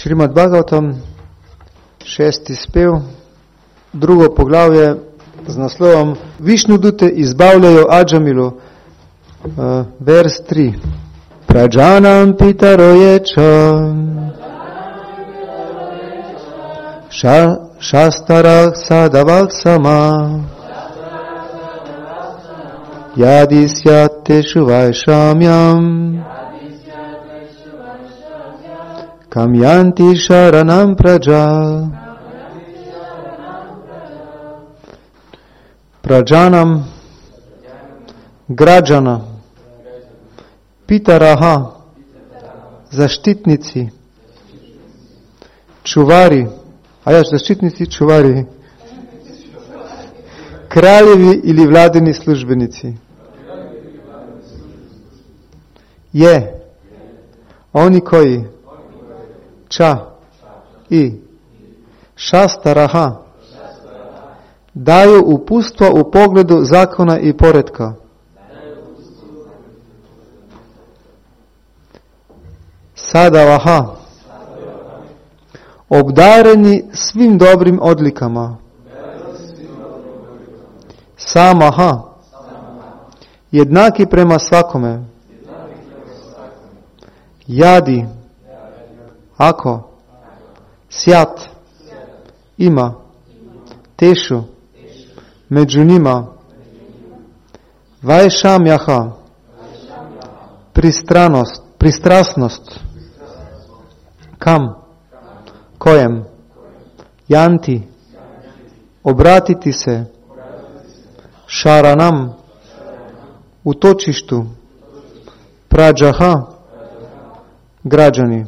Šrimad Bhagavatam, 6. spev, 2. poglavje z naslovom Višnudute izbavljajo Adžamilu, vers 3. Prajanam pitaroječa šastarah sadavak sama yadisyate shuvaišamyam kamyanti sharanam praja. Prajanam, građana, pitaraha, zaštitnici, čuvari, zaštitnici, čuvari, kraljevi ili vladini službenici. Je, oni koji, ča i šastaraha, daju uputstva u pogledu zakona i poretka. Sadavaha, obdareni svim dobrim odlikama. Samaha, jednaki prema svakome. Jadi, ako, sjat, ima, tešu, među njima. Vajšamjaha, pristrasnost. Kam, kojem. Janti, obratiti se. Šaranam, utočištu. Prađaha, građani.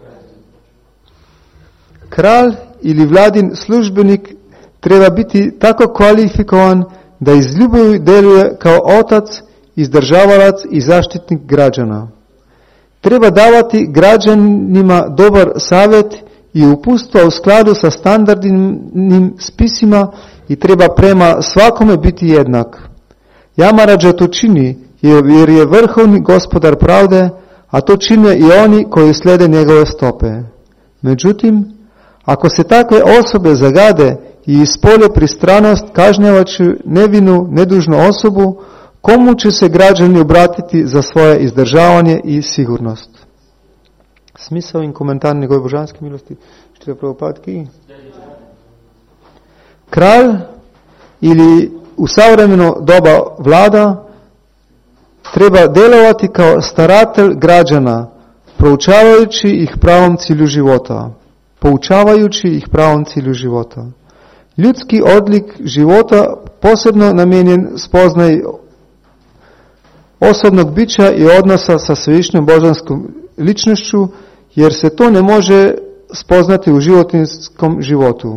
Kralj ili vladin službenik treba biti tako kvalifikovan da iz ljubavi djeluje kao otac, izdržavalac i zaštitnik građana. Treba davati građanima dobar savjet i uputstva u skladu sa standardnim spisima i treba prema svakome biti jednak. Yamaraja to čini jer je vrhovni gospodar pravde, a to čine i oni koji slijede njegove stope. Međutim, ako se takve osobe zagade i ispolje pristranost kažnjavajući nevinu, nedužnu osobu, komu će se građani obratiti za svoje izdržavanje i sigurnost? Smisao in komentar njegove božanske milosti. Štiri Prabhupada. Kralj ili u savremeno doba vlada treba djelovati kao staratelj građana, poučavajući ih pravom cilju života. Ljudski odlik života posebno namijenjen spoznaji osobnog bića i odnosa sa svevišnjom božanskom ličnošću, jer se to ne može spoznati u životinjskom životu.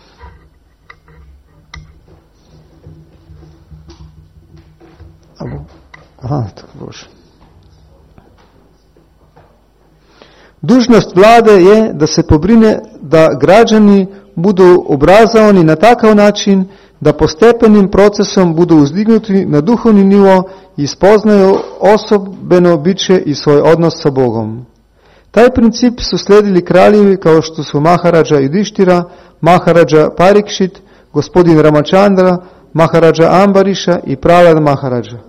Dužnost vlade je da se pobrine da građani budu obrazovani na takav način da postepenim procesom budu uzdignuti na duhovni nivo i spoznaju osobeno biće i svoj odnos sa Bogom. Taj princip su slijedili kraljevi kao što su Maharaja Yudhištira, Maharaja Parikšit, gospodin Ramachandra, Maharaja Ambariša i Prahlad Maharaja.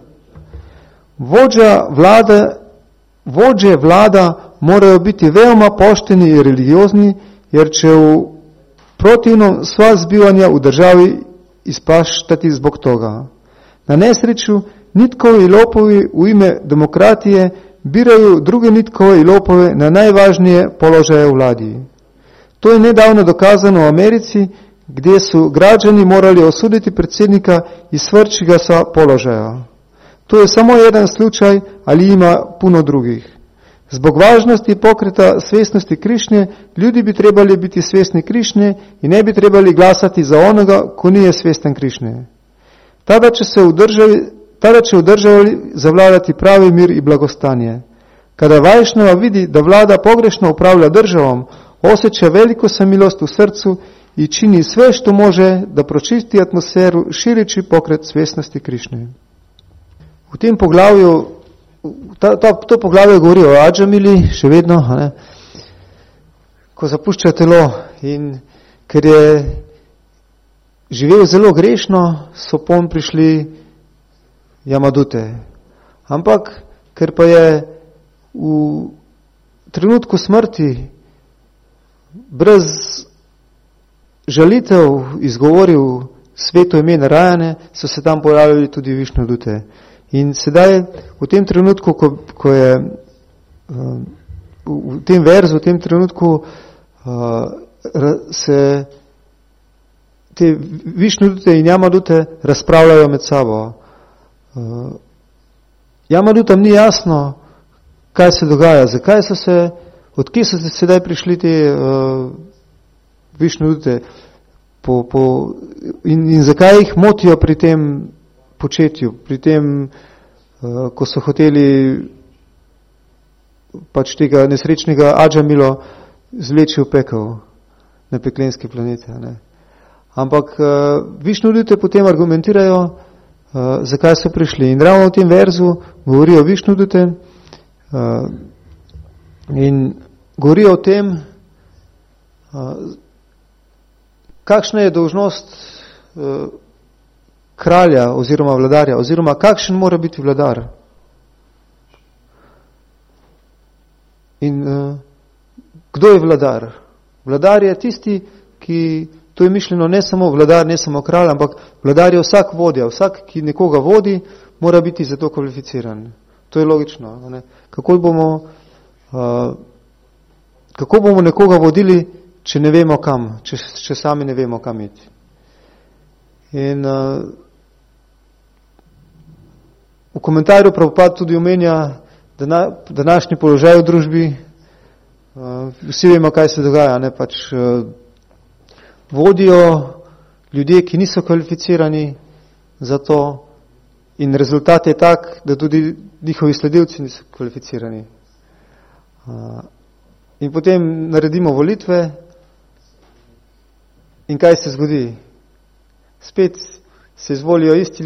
Vođe vlada moraju biti veoma pošteni i religiozni, jer će u protivnom sva zbivanja u državi ispaštati zbog toga. Na nesreću, nitkovi i lopovi u ime demokratije biraju druge nitkove i lopove na najvažnije položaje u vladi. To je nedavno dokazano u Americi, gdje su građani morali osuditi predsjednika i svrći ga sa položaja. To je samo jedan slučaj, ali ima puno drugih. Zbog važnosti pokreta svjesnosti Krišne, ljudi bi trebali biti svjesni Krišne i ne bi trebali glasati za onoga ko nije svjestan Krišne. Tada će u državi zavladati pravi mir i blagostanje. Kada Vajšnava vidi da vlada pogrešno upravlja državom, osjeća veliku samilost u srcu i čini sve što može da pročisti atmosferu širići pokret svjesnosti Krišne. U tem poglavju, to poglavje govori o Adžamili, še vedno, ko zapušča telo in ker je živel zelo grešno, so pon prišli Jamadute. Ampak, ker pa je v trenutku smrti brez žalitev izgovoril sveto ime Narayane, so se tam pojavili tudi Višnudute. In sedaj, v tem trenutku, ko je v tem verzu, v tem trenutku se te Višnudute in Jamadute razpravljajo med sabo. Jamadutam ni jasno, kaj se dogaja, zakaj so se, odkje so se sedaj prišli te Višnudute in zakaj jih motijo pri tem početju, pri tem, ko so hoteli pač tega nesrečnega Adžamilo zvleči v pekel na peklenske planete. Ne. Ampak Višnudute potem argumentirajo, zakaj so prišli. In ravno v tem verzu govorijo Višnudute in govorijo o tem, kakšna je dolžnost kralja oziroma vladarja, oziroma kakšen mora biti vladar. In kdo je vladar? Vladar je tisti, ki, to je mišljeno ne samo vladar, ne samo kralj, ampak vladar je vsak vodja, vsak, ki nekoga vodi, mora biti za to kvalificiran. To je logično. Ne? Kako bomo nekoga vodili, če ne vemo kam, če sami ne vemo kam iti. In v komentarju Prabhupada tudi omenja današnji položaj v družbi. Vsi vemo, kaj se dogaja. Ne? Pač vodijo ljudje, ki niso kvalificirani za to in rezultat je tak, da tudi njihovi sledilci niso kvalificirani. In potem naredimo volitve in kaj se zgodi? Spet se izvolijo isti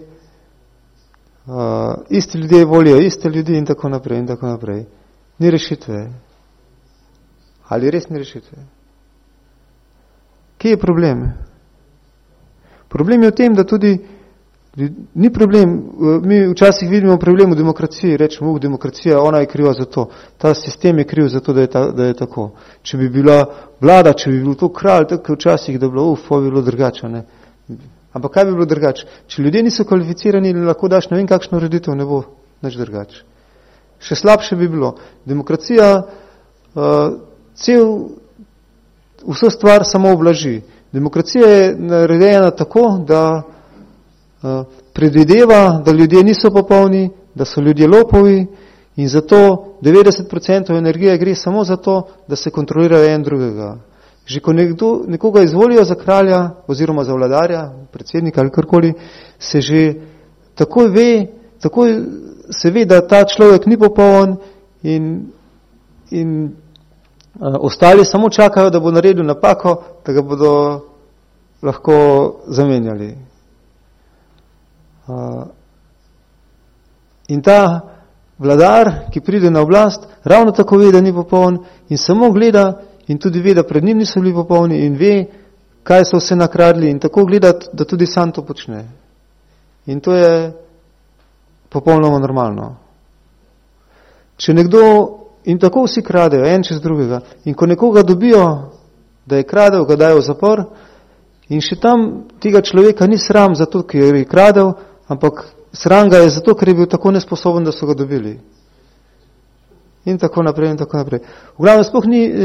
ljudje volijo iste ljudi in tako naprej in tako naprej. Ni rešitve. Ali res ni rešitve? Kje je problem? Problem je v tem, da tudi ni problem, mi včasih vidimo problem v demokraciji, rečemo, demokracija, ona je kriva za to, ta sistem je kriv za to, da je tako. Če bi bila vlada, če bi bil to kralj, tako včasih, da bi bilo drugače, ne. Ampak kaj bi bilo drugače? Če ljudje niso kvalificirani, lahko daš ne vem kakšno ureditev, ne bo nič drugače. Še slabše bi bilo. Demokracija vso stvar samo oblaži. Demokracija je narejena tako, da predvideva, da ljudje niso popolni, da so ljudje lopovi in zato 90% energije gre samo za to, da se kontrolirajo en drugega. Že ko nekoga izvolijo za kralja oziroma za vladarja, predsednika ali karkoli, se že takoj se ve, da ta človek ni popoln in ostali samo čakajo, da bo naredil napako, da ga bodo lahko zamenjali. In ta vladar, ki pride na oblast, ravno tako ve, da ni popoln in samo gleda in tudi ve, da pred njim niso bili popolni in ve, kaj so vse nakradli in tako gleda, da tudi sam to počne. In to je popolnoma normalno. Če nekdo, in tako vsi kradejo, en čez drugega, in ko nekoga dobijo, da je kradel, ga dajo v zapor in še tam tega človeka ni sram zato, ker je kradel, ampak sram ga je zato, ker je bil tako nesposoben, da so ga dobili. In tako naprej, in tako naprej. V glavnem, sploh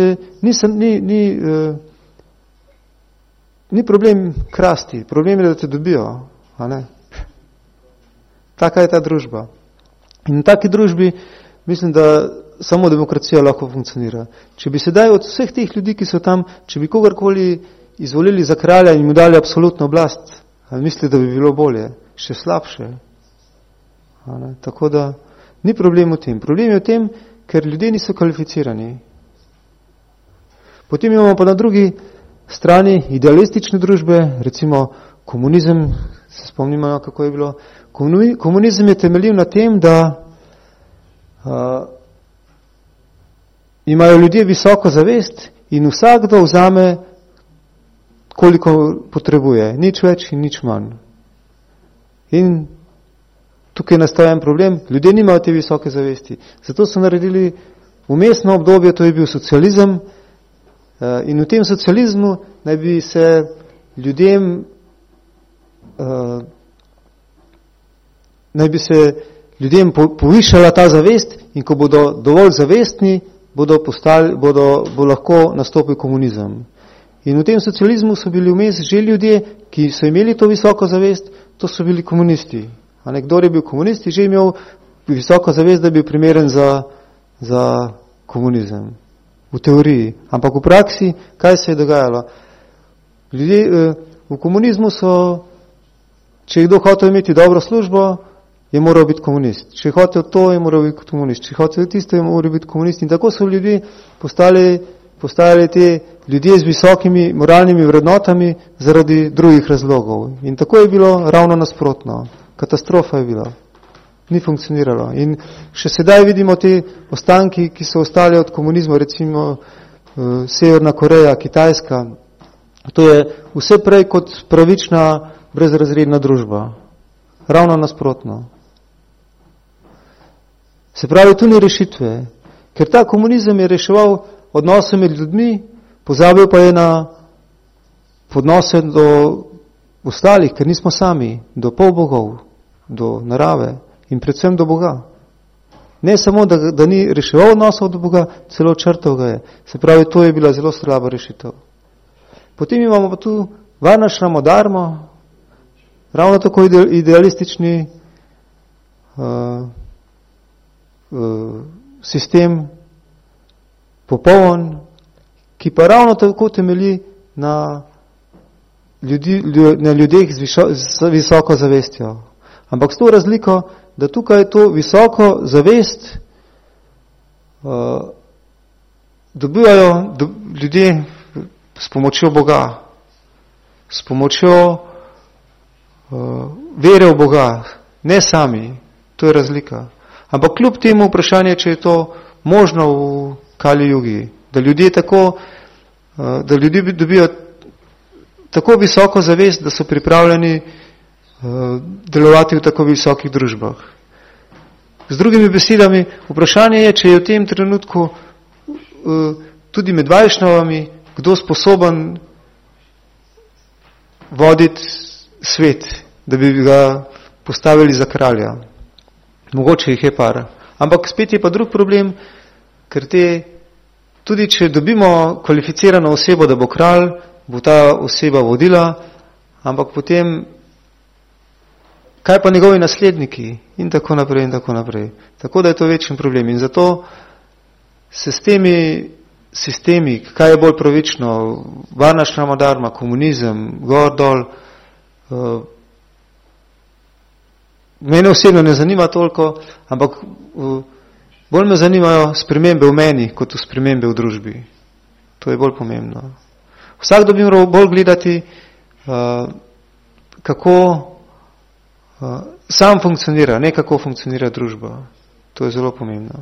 ni problem krasti, problem je, da te dobijo. A ne? Taka je ta družba. In v taki družbi mislim, da samo demokracija lahko funkcionira. Če bi sedaj od vseh teh ljudi, ki so tam, če bi kogarkoli izvolili za kralja in mu dali absolutno oblast, ali mislite, da bi bilo bolje? Še slabše. A ne? Tako da ni problem v tem. Problem je v tem, ker ljudje niso kvalificirani. Potem imamo pa na drugi strani idealistične družbe, recimo komunizem, se spomnimo, kako je bilo. Komunizem je temeljil na tem, da imajo ljudje visoko zavest in vsakdo vzame, koliko potrebuje. Nič več in nič manj. In tukaj nastaja en problem. Ljudje nimajo te visoke zavesti. Zato so naredili vmesno obdobje, to je bil socializem, in v tem socializmu naj bi se ljudem povišala ta zavest, in ko bodo dovolj zavestni, bo lahko nastopil komunizem. In v tem socializmu so bili vmes že ljudje, ki so imeli to visoko zavest, to so bili komunisti. A nekdo je bil komunist in že imel visoko zavest, da je bil primeren za komunizem. V teoriji. Ampak v praksi, kaj se je dogajalo? Ljudje v komunizmu so, če je kdo hotel imeti dobro službo, je moral biti komunist. Če je hotel to, je moral biti komunist. Če je hotel tisto, je moral biti komunist. In tako so ljudje postajali te ljudje z visokimi moralnimi vrednotami zaradi drugih razlogov. In tako je bilo ravno nasprotno. Katastrofa je bila. Ni funkcioniralo. In še sedaj vidimo te ostanki, ki so ostali od komunizma, recimo Severna Koreja, Kitajska. To je vse prej kot pravična, brezrazredna družba. Ravno nasprotno. Se pravi, tu ni rešitve. Ker ta komunizem je reševal odnose med ljudmi, pozabil pa je na podnose do ostalih, ker nismo sami, do polbogov, do narave in predvsem do Boga. Ne samo, da ni reševal odnosov do Boga, celo črtal ga je. Se pravi, to je bila zelo slaba rešitev. Potem imamo pa tu Varnašramo Dharmo, ravno tako idealistični sistem, popoln, ki pa ravno tako temelji na ljudeh z visoko zavestjo. Ampak s to razliko, da tukaj to visoko zavest dobivajo ljudje s pomočjo Boga, s pomočjo vere v Boga, ne sami, to je razlika. Ampak kljub temu vprašanje, če je to možno v Kali Jugi, da ljudje dobijo tako visoko zavest, da so pripravljeni delovati v tako visokih družbah. Z drugimi besedami, vprašanje je, če je v tem trenutku tudi med Vajšnavami kdo sposoben voditi svet, da bi ga postavili za kralja. Mogoče jih je par. Ampak spet je pa drug problem, ker tudi če dobimo kvalificirano osebo, da bo kralj, bo ta oseba vodila, ampak potem kaj pa njegovi nasledniki in tako naprej in tako naprej. Tako da je to večen problem. In zato se s temi sistemi, kaj je bolj pravično, Varnašrama Dharma, komunizem, gor dol, mene osebno ne zanima toliko, ampak bolj me zanimajo spremembe v meni, kot v spremembe v družbi. To je bolj pomembno. Vsak bi moral bolj gledati, kako sam funkcionira, ne kako funkcionira družba. To je zelo pomembno.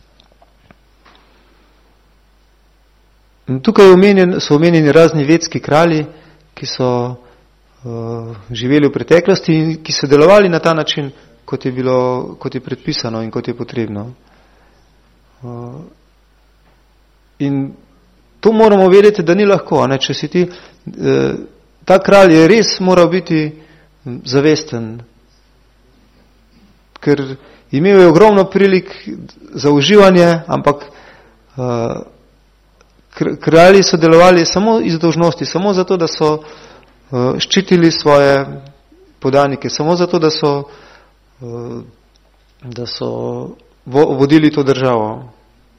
Tukaj so omenjeni razni vedski kralji, ki so živeli v preteklosti in ki so delovali na ta način, kot je predpisano in kot je potrebno. In to moramo vedeti, da ni lahko. Ne? Če si ti, ta kralj je res moral biti zavesten, ker imel je ogromno prilik za uživanje, ampak kralji so delovali samo iz dolžnosti, samo zato, da so ščitili svoje podanike, samo zato, da so vodili to državo.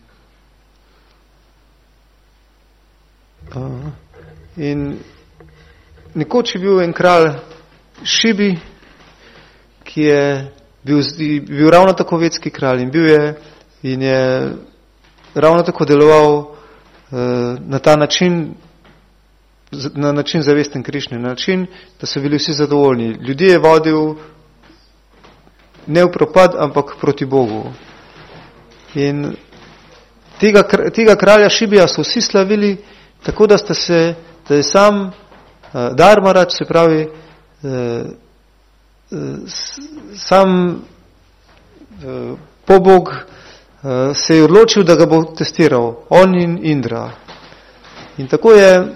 In nekoč je bil en kralj Šibi, ki je bil ravno tako vedski kralj in je ravno tako deloval na ta način, na način zavesten Krišne, na način, da so bili vsi zadovoljni. Ljudje je vodil ne v propad, ampak proti Bogu. In tega kralja Šibija so vsi slavili tako da da je sam Dharmaraj, se pravi, sam pobog se je odločil, da ga bo testiral, on in Indra. In tako je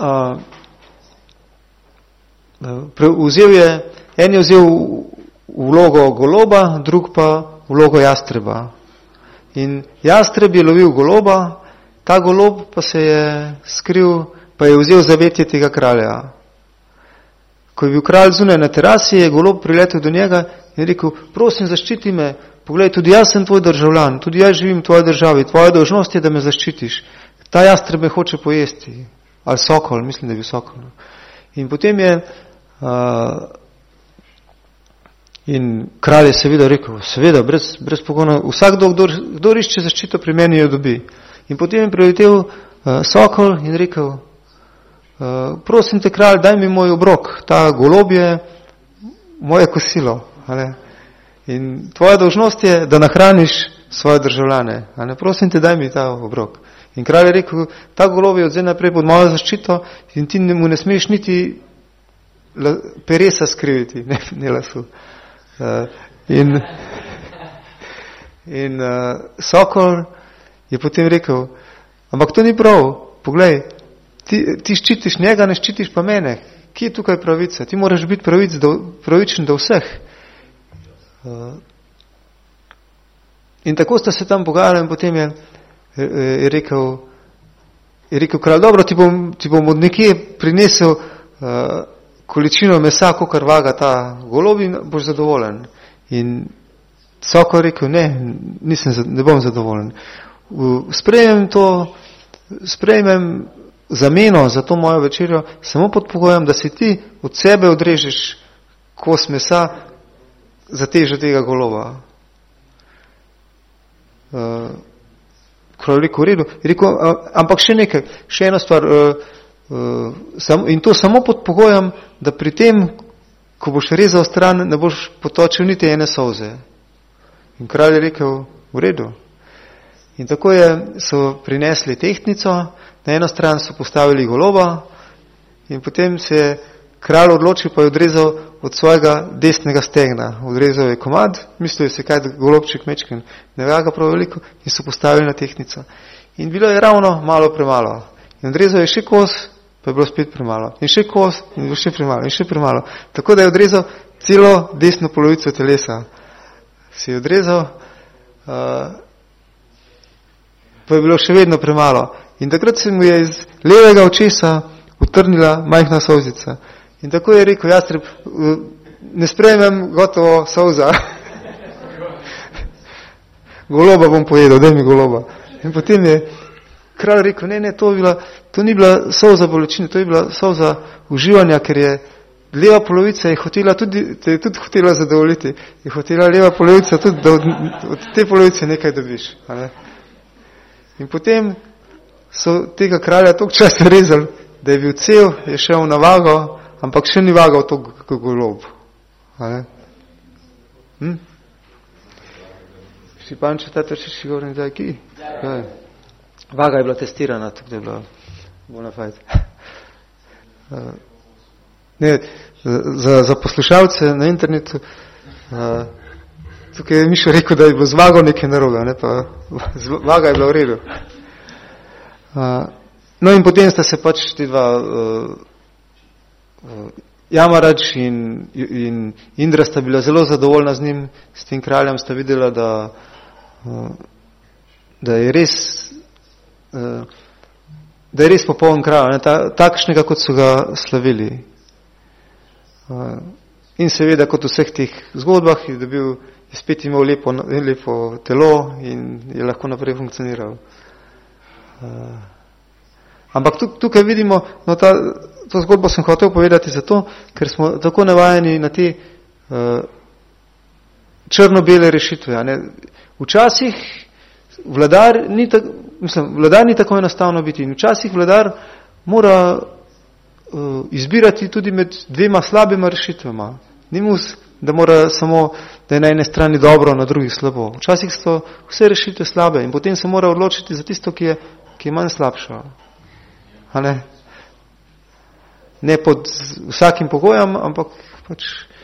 en je vzel vlogo goloba, drug pa vlogo jastreba. In jastreb je lovil goloba, ta golob pa se je skril, pa je vzel zavetje tega kralja. Ko je bil kralj zunaj na terasi, je golob priletel do njega in rekel, prosim, zaščiti me, poglej, tudi jaz sem tvoj državljan, tudi jaz živim v tvoji državi, tvoja dolžnost je, da me zaščitiš. Ta jastreb me hoče pojesti. Ali sokol, mislim, da je bil sokol. In potem je in kralj je seveda rekel, seveda, brez pogona, vsakdo, kdo išče zaščito pri meni, jo dobi. In potem je priletel sokol in rekel, prosim te, kralj, daj mi moj obrok, ta golob je moje kosilo. In tvoja dolžnost je, da nahraniš svoje državljane. Prosim te, daj mi ta obrok. In kralj je rekel, ta golob je od zdaj naprej pod mojo zaščito in ti mu ne smeš niti peresa skriviti, ne lasu. In sokol je potem rekel, ampak to ni prav, poglej, ti ščitiš njega, ne ščitiš pa mene. Kje je tukaj pravica? Ti moraš biti pravičen do vseh. In tako sta se tam pogajali in potem je rekel kralj, dobro, ti bom od nekje prinesel količino mesa, kakor vaga ta golob in boš zadovoljen. In sokol rekel, ne bom zadovoljen. Sprejmem zameno za to mojo večerjo samo pod pogojem, da si ti od sebe odrežeš kos mesa za težo tega goloba. Kralj rekel, v redu. Rekel, ampak še nekaj, še ena stvar, in to samo pod pogojem, da pri tem, ko boš rezal stran, ne boš potočil niti ene solze. In kralj je rekel, v redu. In tako so prinesli tehtnico, na eno stran so postavili goloba in potem se je kralj odločil, pa je odrezal od svojega desnega stegna. Odrezal je komad, mislil je se kaj, golobček mečken, ne ga prav veliko, in so postavili na tehtnico. In bilo je ravno malo premalo. In odrezal je še kos, pa je bilo spet premalo. In še kos, in bilo še premalo, in še premalo. Tako da je odrezal celo desno polovico telesa. Si je odrezal, pa je bilo še vedno premalo. In takrat se mu je iz levega očesa utrnila majhna solzica. In tako je rekel jastreb, ne sprejmem gotovo solza. Goloba bom pojedel, daj mi goloba. In potem je kralj rekel, ne, to ni bila solza bolečine, to je bila solza uživanja, ker je leva polovica je tudi hotela zadovoljiti. Je hotela leva polovica tudi, da od te polovice nekaj dobiš. In potem so tega kralja toliko časa rezali, da je bil cel, je šel na vago, ampak še ni vagal toliko golob. Šipanče, tata še si govorim, da je ki? Vaga je bila testirana, tako da je bila bona fajt. Za poslušalce na internetu, tukaj je Mišo rekel, da je bilo z vago nekaj naroga, pa vaga je bila v redu. No in potem sta se pač ti dva Jamaraj in Indra sta bila zelo zadovoljna z njim, s tem kraljem sta videla, da je res popoln kralj, takšnega, kot so ga slavili. In seveda, kot v vseh teh zgodbah, je spet imel lepo telo in je lahko naprej funkcioniral. Ampak tukaj vidimo, to zgodbo sem hotel povedati zato, ker smo tako navajeni na te črno-bele rešitve. Včasih vladar ni tako enostavno biti in včasih vladar mora izbirati tudi med dvema slabima rešitvama. Ni mu, da mora samo, da je na ene strani dobro, na drugi slabo. Včasih so vse rešitve slabe in potem se mora odločiti za tisto, ki je manj slabša. Ne pod vsakim pogojem, ampak pač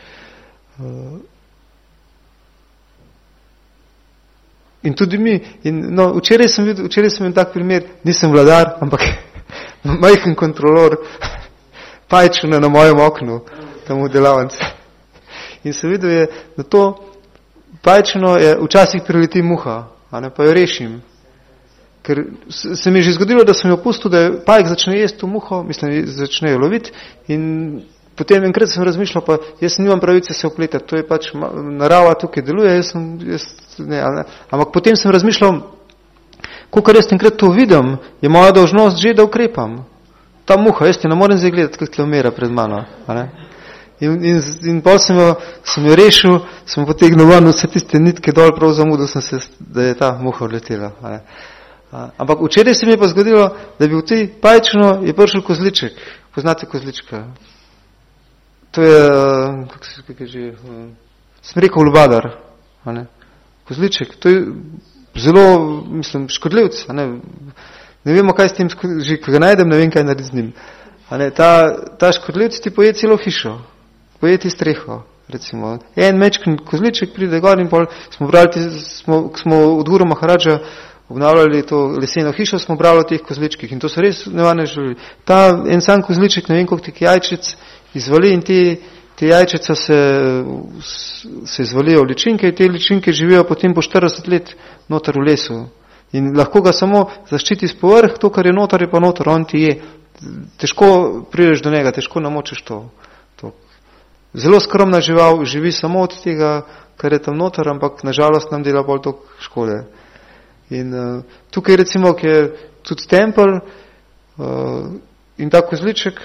in tudi mi. Včeraj sem imel tak primer, nisem vladar, ampak majhen kontrolor pajčuna na mojem oknu, tam v delavnici. In sem videl je, da to pajčuno je včasih prileti muha, pa jo rešim. Ker se mi je že zgodilo, da sem jo pustil, da pajk začne jesti to muho, začne jo loviti in potem enkrat sem razmišljal, pa jaz nimam pravice se opletati, to je pač narava tukaj deluje, ampak potem sem razmišljal, kolikor jaz enkrat to vidim, je moja dolžnost že, da ukrepam. Ta muha, jaz ti ne morem zdaj gledati, kako tle umira pred mano. In potem sem jo rešil, sem potegnil ven vse tiste nitke dol, prav zamudil sem se, da je ta muha odletela. Ampak včeraj se mi je pa zgodilo, da bi v tej pajčino je prišel kozliček. Poznate kozlička? To je, kako je že, sem rekel lubadar. Kozliček, to je zelo, škodljivc. Ne vemo, kaj s tem, že ko ga najdem, ne vem, kaj narediti z njim. Ta škodljivc ti poje celo hišo, poje ti streho, recimo. En mečken kozliček pride gor in pol smo od Guru Maharadža obnavljali to leseno hišo, smo brali o teh kozličkih in to so res nevarne živali. En sam kozliček, ne vem, koliko teh jajčic izvali in te jajčica se izvalijo v ličinke in te ličinke živijo potem po 40 let noter v lesu. In lahko ga samo zaščiti z povrh, to, kar je noter, je pa noter, on ti je. Težko prideš do njega, težko namočiš to. Zelo skromna žival, živi samo od tega, kar je tam noter, ampak nažalost nam dela bolj toliko škode. In tukaj recimo, ki je tudi tempelj in ta kozliček,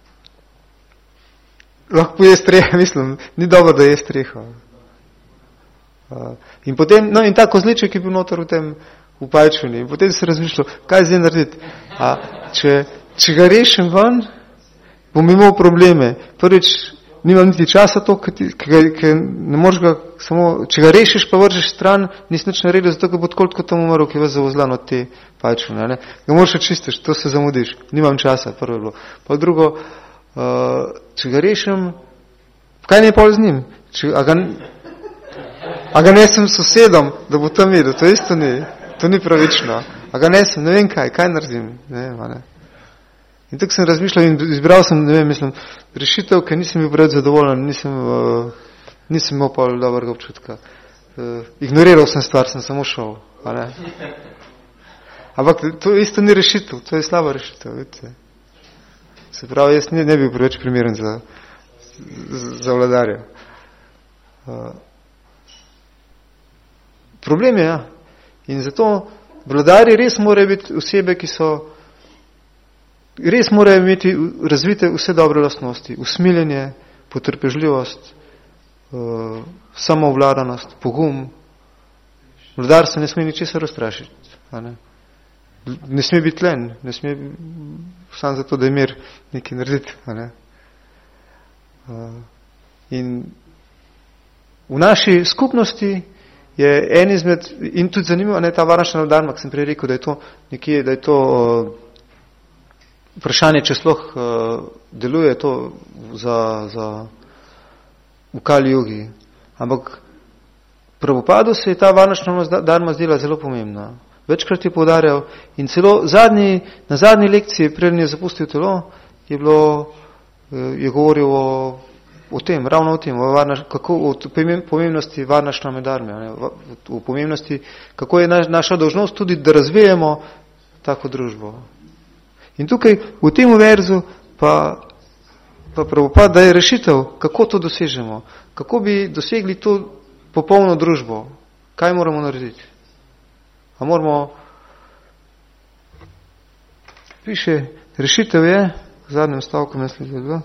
lahko je streha, ni dobro, da je streha. In potem, in ta kozliček je bil noter v pajčuni. In potem se razmišljal, kaj zdaj narediti. Če ga rešim ven, bom imel probleme. Prvič, nimam niti časa to, ker ne moreš ga samo, če ga rešiš, pa vržeš stran, nisi nič naredil, zato ga bo tako tam umrl, ki je vas zavozlan od te pajčune. Ga moraš očistiš, to se zamudiš. Nimam časa, prvo je bilo. Pa drugo, če ga rešim, kaj ne je pol z njim? A ga nesem sosedom, da bo tam videl, to isto ni. To ni pravično. A ga nesem, ne vem kaj naredim. In tako sem razmišljal in izbral sem, rešitev, ker nisem bil preveč zadovoljen, nisem imel pa dobrega občutka. Ignoriral sem stvar, sem samo šel. Ampak to isto ni rešitev, to je slaba rešitev. Vidite. Se pravi, jaz ne bil preveč primeren za vladarja. Problem je, in zato vladarji res morajo biti osebe, ki so res morajo imeti razvite vse dobre lastnosti, usmiljenje, potrpežljivost, samovladanost, pogum. Vladar se ne sme ničesar razstrašiti. Ne sme biti len, ne sme sam zato, da je mir nekaj narediti. In v naši skupnosti je en izmed, in tudi zanimivo, ta varnašna vladar, ki sem prej rekel, da je to nekje, da je to vprašanje, če sploh deluje to v Kali Jugi. Ampak Prabhupadu se je ta varnašna dharma zdela zelo pomembna. Večkrat je poudarjal in celo na zadnji lekciji, preden je zapustil telo, je govoril o tem, ravno o tem, o pomembnosti varnašne dharme, o pomembnosti, kako je naša dolžnost tudi, da razvijemo tako družbo. In tukaj v tem verzu pa Prabhupada daje rešitev, kako to dosežemo, kako bi dosegli to popolno družbo, kaj moramo narediti. A moramo, piše, rešitev je, v zadnjem stavku naslednje,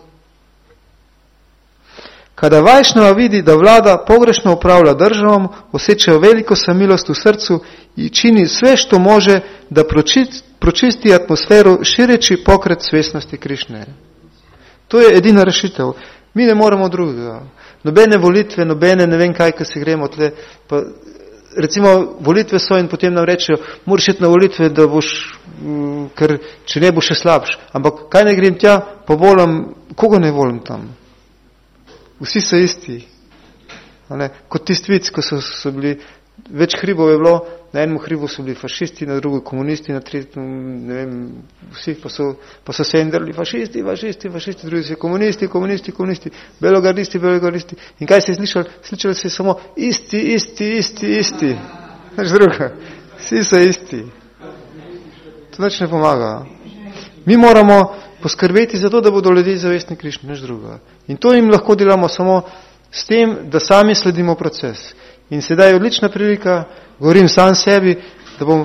kada Vajšnava vidi, da vlada pogrešno upravlja državom, osjeća veliko samilost v srcu i čini sve što može da pročisti atmosferu šireći pokret svjesnosti Krišne. To je edina rešitev. Mi ne moramo drugega. Nobene volitve, nobene ne vem kaj, ko se gremo tle. Pa, recimo, volitve so in potem nam rečejo, moraš iti na volitve, da boš ker če ne bo še slabš. Ampak kaj ne grem tja, pa volim, koga ne volim tam? Vsi so isti. Kot tisti vic, ko so bili, več hribov je bilo, na enem hribu so bili fašisti, na drugem komunisti, na tretjem, ne vem, vsi pa so se endrali fašisti, drugi so komunisti, belogardisti. In kaj se je slišali? Slišali se samo isti. Nič druga. Vsi so isti. To nič ne pomaga. Mi moramo poskrbeti za to, da bodo ljudje zavestni Krišni, nič druga. In to jim lahko delamo samo s tem, da sami sledimo proces. In sedaj je odlična prilika, govorim sam sebi, da bom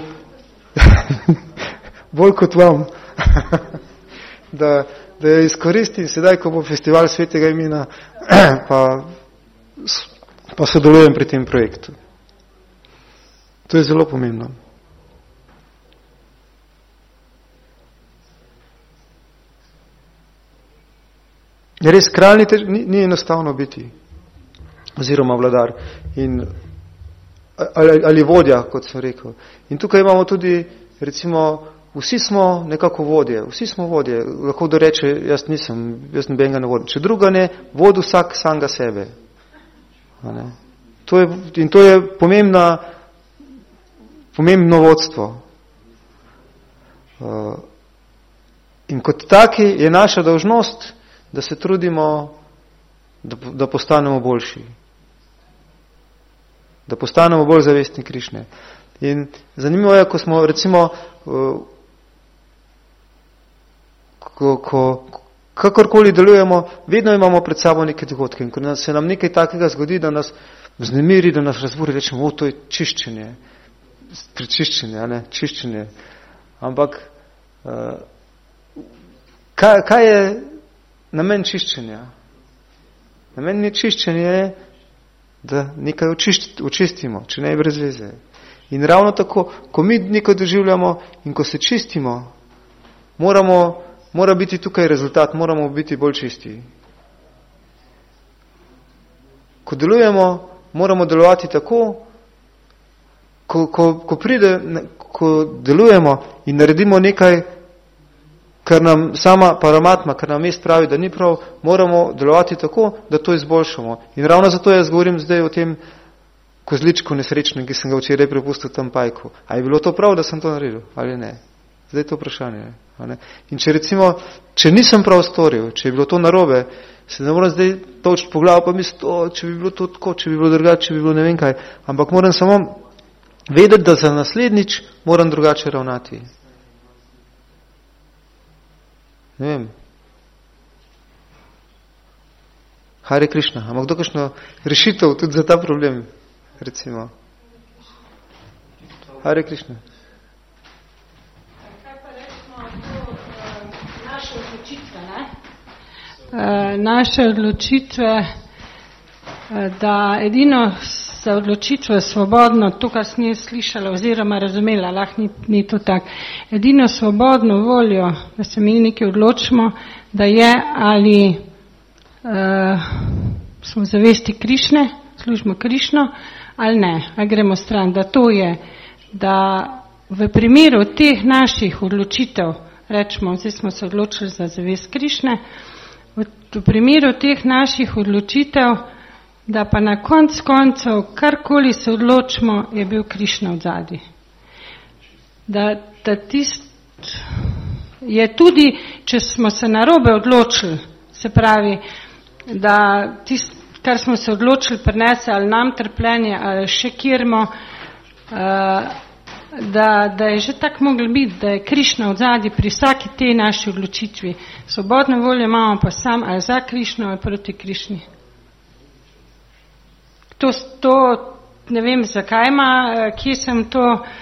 bolj kot vam, da jo izkoristim sedaj, ko bo festival Svetega imena, pa sodelujem pri tem projektu. To je zelo pomembno. Res, kralj ni enostavno biti, oziroma vladar ali vodja, kot sem rekel. In tukaj imamo tudi, recimo, vsi smo nekako vodje, lahko kdo reče, jaz nobenega ne vodim. Če druga ne, vodi vsak samega sebe. To je pomembno vodstvo. In kot taki je naša dolžnost, da se trudimo, da postanemo boljši. Da postanemo bolj zavestni Krišne. In zanimivo je, ko smo recimo, kakorkoli delujemo, vedno imamo pred sabo neke dogodke. In ko se nam nekaj takega zgodi, da nas vznemiri, da nas razburi, rečemo, to je čiščenje. Čiščenje. Ampak, kaj je namen čiščenja? Namen čiščenja je, da nekaj očistimo, če ne je brez veze. In ravno tako, ko mi nekaj doživljamo in ko se čistimo, mora biti tukaj rezultat, moramo biti bolj čisti. Ko delujemo, moramo delovati tako, ko delujemo in naredimo nekaj, kar nam sama paramatma, kar nam mest pravi, da ni prav, moramo delovati tako, da to izboljšamo. In ravno zato jaz govorim zdaj o tem kozličku nesrečnem, ki sem ga včeraj prepustil tam pajku. A je bilo to prav, da sem to naredil, ali ne? Zdaj je to vprašanje. In če nisem prav storil, če je bilo to narobe, se ne moram zdaj točiti po glavo, pa misliti, če bi bilo to tako, če bi bilo drugače, če bi bilo ne vem kaj. Ampak moram samo vedeti, da za naslednjič moram drugače ravnati. Ne vem. Hare Krišna. Ampak kdo kakšno rešitev tudi za ta problem, recimo? Hare Krišna. Kaj pa rečemo naše odločitve, ne? Naše odločitve, da edino za odločitve svobodno, to, kar sem jaz slišala oziroma razumela, lahko ni to tako. Edino svobodno voljo, da se mi nekaj odločimo, da je ali smo zavesti Krišne, služimo Krišno, ali ne, ali gremo stran. Da to je, da v primeru teh naših odločitev, rečemo, zdaj smo se odločili za zavest Krišne, v primeru teh naših odločitev, da pa na koncev, karkoli se odločimo, je bil Krišna v zadnji. Da je tudi, če smo se narobe odločili, se pravi, da tisto, kar smo se odločili, prinese ali nam trpljenje, ali še kjermo, da je že tako moglo biti, da je Krišna v zadnji pri vsaki tej naši odločitvi. Svobodno voljo imamo pa sam ali za Krišno ali proti Krišni. To ne vem, zakaj ima, kje sem to,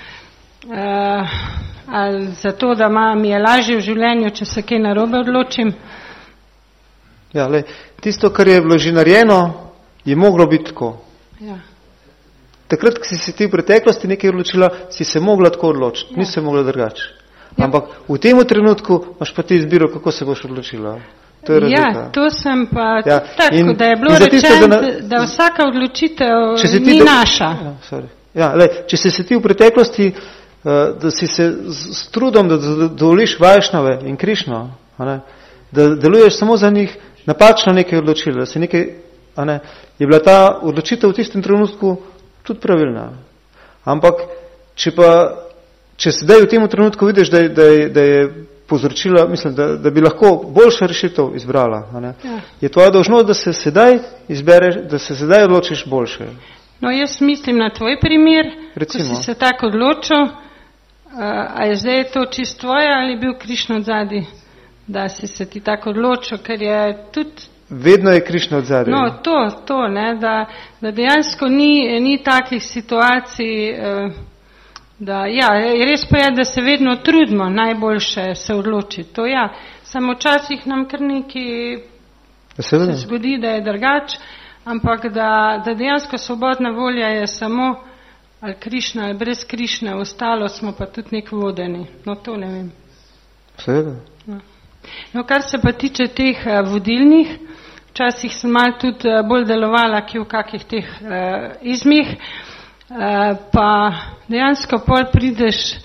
ali zato, da mi je lažje v življenju, če se kaj narobe odločim. Ja, tisto, kar je bilo že narejeno, je moglo biti tako. Ja. Takrat, ko si se ti v preteklosti nekaj odločila, si se mogla tako odločiti, nisi se mogla drugače. Ja. Ampak v tem trenutku imaš pa ti izbiro, kako se boš odločila. To je razlika. Ja, to sem pa tako, da je bilo rečeno, da vsaka odločitev ni naša. Če si se ti v preteklosti da si se s trudom, da dovoliš Vajšnave in Krišno, da deluješ samo za njih, napačno nekaj odločili, da si nekaj, je bila ta odločitev v tistem trenutku tudi pravilna. Ampak, če sedaj v tem trenutku vidiš, da je povzročila, mislim, da bi lahko boljša rešitev izbrala, je tvoja dolžnost, da se sedaj izbereš, da se sedaj odločiš boljše. No, jaz mislim na tvoj primer, Recimo. Ko si se tako odločil, a je zdaj to čisto tvoje ali je bil Krišna odzadi, da si se ti tako odločil, ker je tudi... Vedno je Krišna odzadi. No, to, ne, da dejansko ni takih situacij, da, ja, res pa je, da se vedno trudimo najboljše se odločiti, to ja, samo včasih nam kar nekaj se zgodi, da je drugače, ampak da dejansko svobodna volja je samo ali Krišna ali brez Krišne, ostalo smo pa tudi nek vodeni. No, to ne vem. Seveda. No, kar se pa tiče teh vodilnih, včasih sem malo tudi bolj delovala, ki v kakih teh izmih, pa dejansko pol prideš,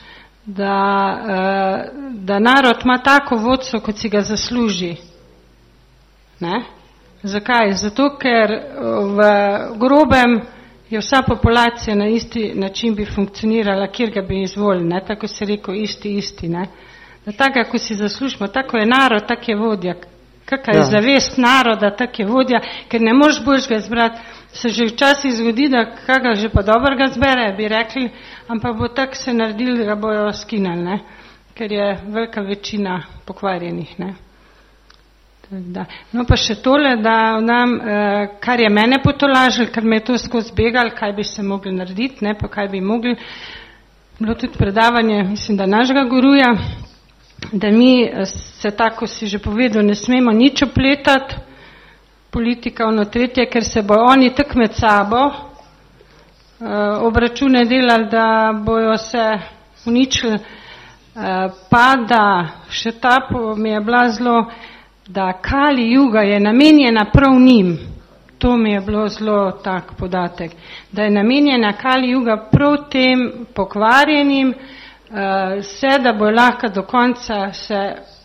da narod ima tako vodstvo, kot si ga zasluži. Ne? Zakaj? Zato, ker v grobem je vsa populacija na isti način bi funkcionirala, kjer ga bi izvolili, ne? Tako se rekel, isti, ne? Da tako, ko si zaslužimo, tako je narod, tako je vodja. Kakaj je zavest naroda, tako je vodja, ker ne moreš boljšega izbrati. Se že včasih zgodi, da kaga že pa dobrega zbere, bi rekli, ampak bo tako se naredili, da bojo skinali, ne? Ker je velika večina pokvarjenih, ne? Da. No pa še tole, da nam, kar je mene potolažil, ker me je to skozi begal, kaj bi se mogli narediti, ne, pa kaj bi mogli. Bilo tudi predavanje, mislim, da našega guruja, da mi se tako, si že povedal, ne smemo nič opletati, politika ono tretje, ker se bo oni tak med sabo obračune delali, da bojo se uničili, pa da še ta mi je bila zelo, da Kali Juga je namenjena prav njim. To mi je bilo zelo tak podatek. Da je namenjena Kali Juga prav tem pokvarjenim, da bo lahko do konca se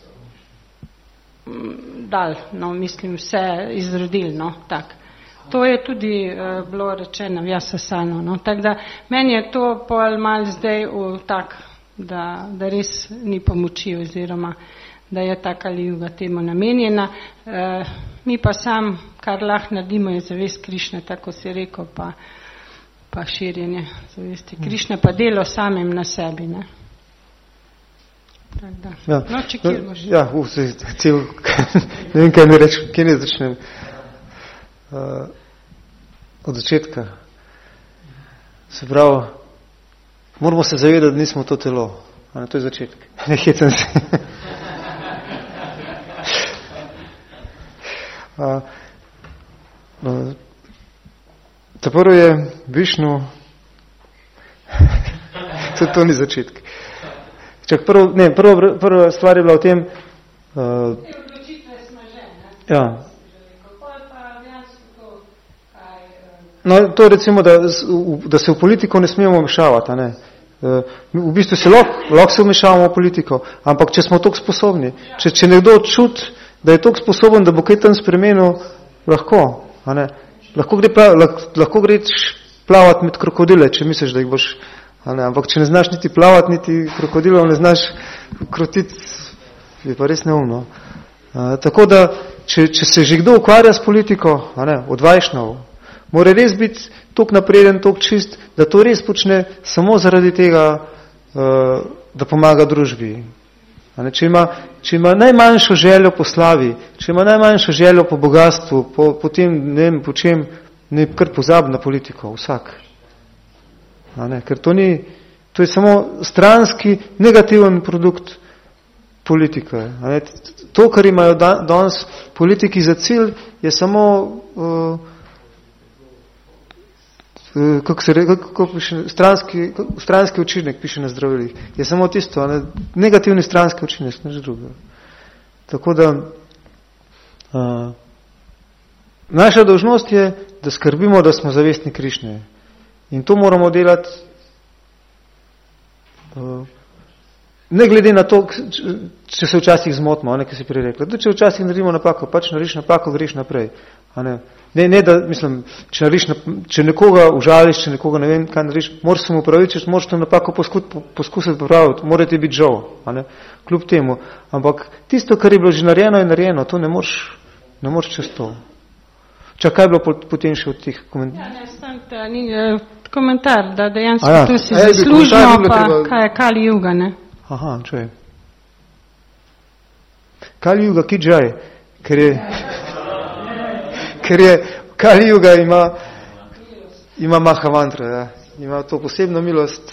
dal, no, mislim, vse izrodil, no, tak. To je tudi bilo rečeno v Jasasanu, no, tako da meni je to pol mal zdaj tak, da res ni pomoči oziroma da je ta Kali Juga temu namenjena. Mi pa sam, kar lahko naredimo, je zavest Krišne, tako si rekel, pa širjenje zavesti Krišne, pa delo samim na sebi, ne. Tak da. Ja. No, če kjer boš. Ja, ne vem, kaj mi reči, kje ne začnem. Od začetka. Se pravi, moramo se zavedati, da nismo to telo. To je začetek. Ne hecam se. Ta prvo je Višnu, to ni začetek. Čak prva stvar je bila v tem, ja. No, to recimo, da se v politiko ne smemo vmešavati, ne. V bistvu se lahko se vmešavamo v politiko, ampak če smo toliko sposobni, če nekdo čuti, da je toliko sposoben, da bo kaj tam spremenil, lahko, a ne. Lahko greš plavati med krokodile, če misliš, da jih boš, a ne. Ampak če ne znaš niti plavati, niti krokodilov ne znaš krotiti, je pa res neumno. Tako da, če se že kdo ukvarja s politiko, a ne, od Vajšnov, mora res biti toliko napreden, toliko čist, da to res počne samo zaradi tega, da pomaga družbi. Če ima najmanjšo željo po slavi, če ima najmanjšo željo po bogatstvu, po tem, ne vem, po čem, ne kar pozabi na politiko, vsak. Ker to je samo stranski, negativen produkt politike. To, kar imajo danes politiki za cilj, je samo kako piše, stranski učinek, piše na zdravilih. Je samo tisto, negativni stranski učinek, nič drugega. Tako da naša dolžnost je, da skrbimo, da smo zavestni Krišne. In to moramo delati Ne glede na to, če se včasih zmotimo, ki si prej rekla. Če včasih naredimo napako, pač narediš napako, greš naprej. Ne, da, mislim, če nekoga užališ, če nekoga ne vem, kaj narediš, moraš se mu upravičiti, moraš to napako poskusiti popraviti, mora ti biti žal, kljub temu. Ampak tisto, kar je bilo že narejeno, je narejeno, to ne moreš čez to. Kaj je bilo potem še od teh komentarjev? Ni komentar, da dejansko tu si zaslužimo, pa kaj je Kali Juga, ne? Aha, čuj. Kali Juga Kidžaj, ker je Kali Juga ima Mahamantra, ja. Ima to posebno milost.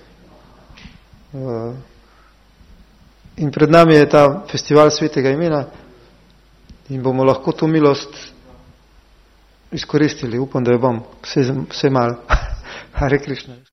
In pred nami je ta festival svetega imena in bomo lahko to milost izkoristili. Upam, da jo bom. Vse malo. Hare Krišna.